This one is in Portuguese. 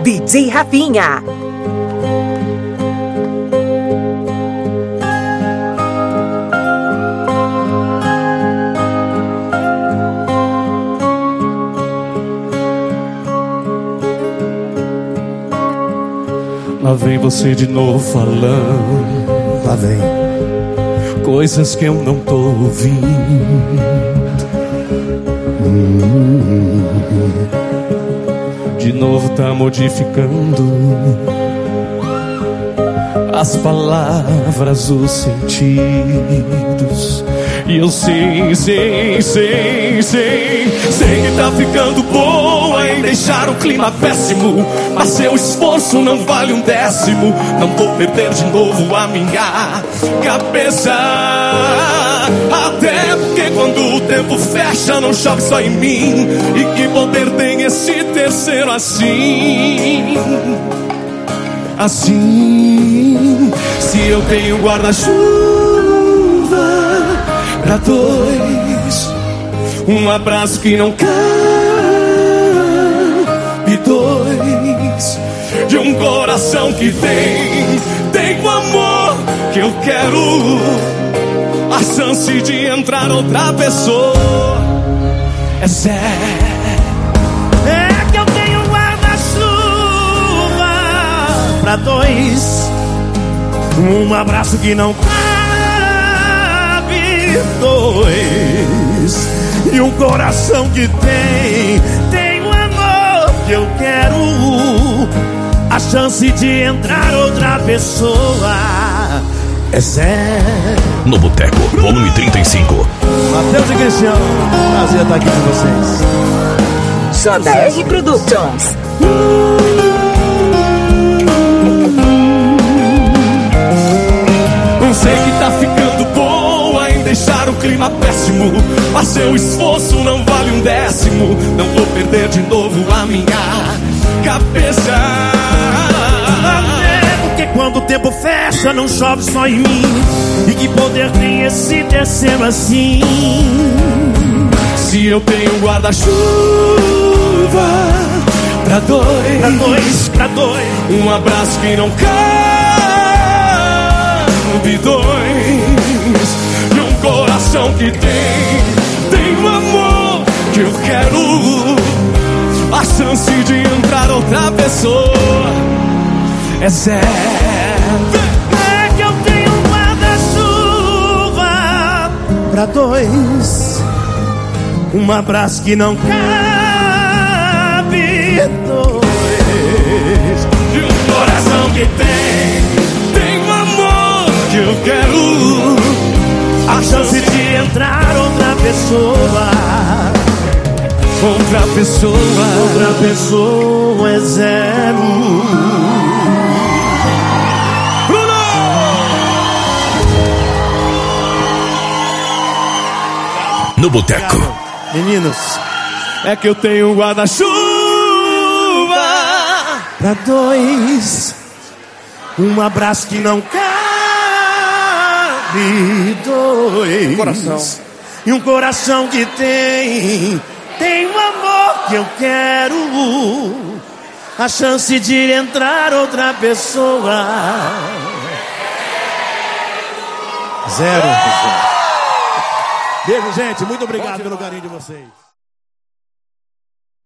DJ Rafinha. Lá vem você de novo falando. Lá vem coisas que eu não tô ouvindo. De novo tá modificando as palavras, os sentidos. E eu sei que tá ficando boa em deixar o clima péssimo, mas seu esforço não vale um décimo. Não vou perder de novo a minha cabeça. Até porque quando o tempo fecha não chove só em mim. E que poder tem esse terceiro assim? Assim, se eu tenho guarda-chuva pra dois, um abraço que não cabe dois, de um coração que tem o amor que eu quero, a chance de entrar outra pessoa. É sério. É que eu tenho um guarda-chuva pra dois, um abraço que não cabe dois, e um coração que tem um amor que eu quero, a chance de entrar outra pessoa. É sério. No Boteco, volume 35. Matheus e Cristiano, prazer estar aqui com vocês. JR Productions. Não sei que tá ficando boa em deixar o clima péssimo, mas seu esforço não vale um décimo. Não vou perder de novo a minha cabeça. Até porque quando o tempo fecha não chove só em mim. E que poder tem esse terceiro assim? Se eu tenho guarda-chuva pra dois, um abraço que não cabe dois, e um coração que tem um amor que eu quero, a chance de entrar outra pessoa. É sério. É que eu tenho um guarda-chuva pra dois, um abraço que não cabe dois, E um coração que tem um amor que eu quero, a chance de entrar outra pessoa. outra pessoa é zero. No Boteco. Meninos, é que eu tenho um guarda-chuva pra dois, um abraço que não cabe dois, Coração. e um coração que tem um amor que eu quero, a chance de entrar outra pessoa. Zero. Beijo, gente. Muito obrigado pelo carinho de vocês.